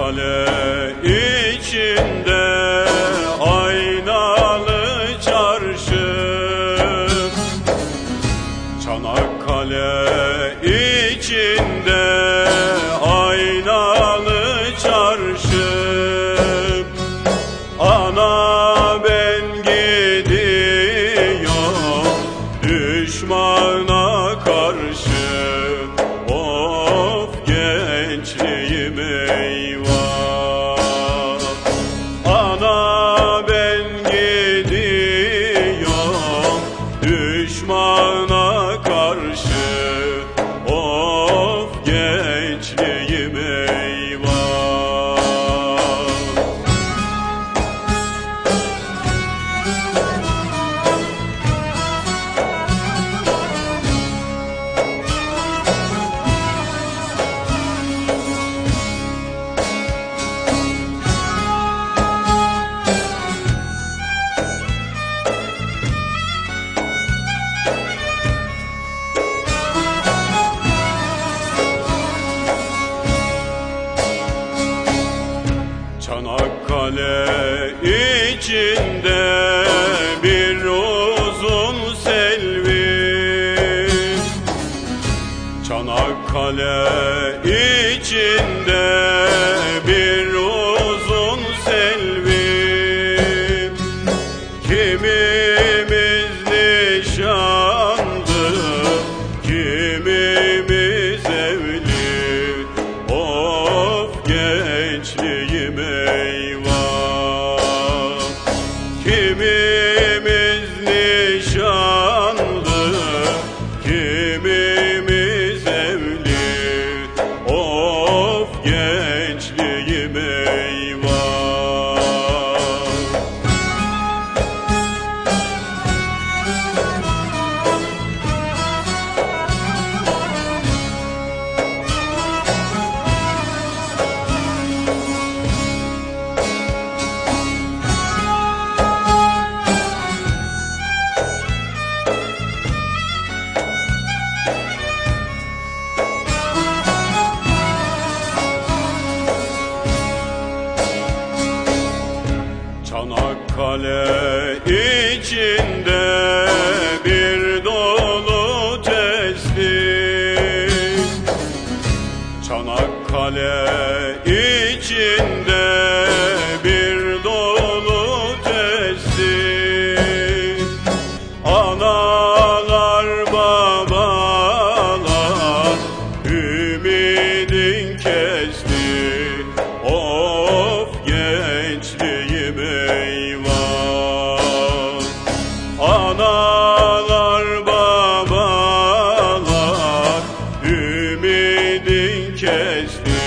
Çanakkale içinde aynalı çarşı, Çanakkale içinde aynalı çarşı. Ana ben gidiyorum düşmana karşı, of gençliğim eyvah. Ana ben gidiyorum düşmana karşı, of gençliğim eyvah. Çanakkale içinde bir uzun selvi, Çanakkale içinde bir uzun selvi. Kimimiz nişanlı, kimimiz evli, of gençliğim eyvah. Kimimiz nişanlı, kimimiz evli, of gençliğim eyvah. Çanakkale içinde bir dolu teslim, Çanakkale içinde bir dolu teslim. Analar babalar ümidin kesti, of gençliğim eyvah. Analar babalar ümidin kesti,